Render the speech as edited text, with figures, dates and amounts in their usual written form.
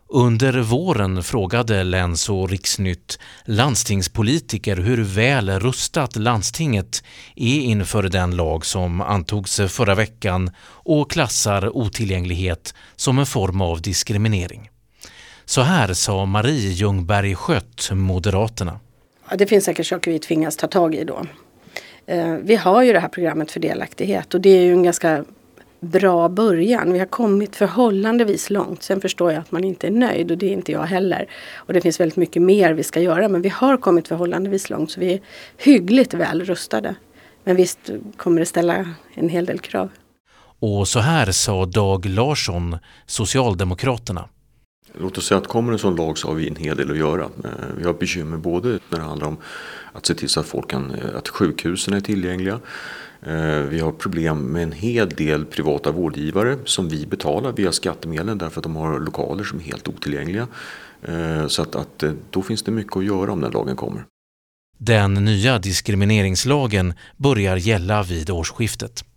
Under våren frågade Läns- och Riksnytt landstingspolitiker hur väl rustat landstinget är inför den lag som antogs förra veckan och klassar otillgänglighet som en form av diskriminering. Så här sa Marie Ljungberg Skött, Moderaterna. Ja, det finns säkert saker vi tvingas ta tag i då. Vi har ju det här programmet för delaktighet och det är ju en ganska bra början. Vi har kommit förhållandevis långt. Sen förstår jag att man inte är nöjd och det är inte jag heller. Och det finns väldigt mycket mer vi ska göra, men vi har kommit förhållandevis långt så vi är hyggligt väl rustade. Men visst kommer det ställa en hel del krav. Och så här sa Dag Larsson, Socialdemokraterna. Låt oss säga att kommer en sån lag så har vi en hel del att göra. Vi har bekymmer både när det handlar om att se till så att att sjukhusen är tillgängliga. Vi har problem med en hel del privata vårdgivare som vi betalar via skattemedlen därför att de har lokaler som är helt otillgängliga. Så att då finns det mycket att göra om den lagen kommer. Den nya diskrimineringslagen börjar gälla vid årsskiftet.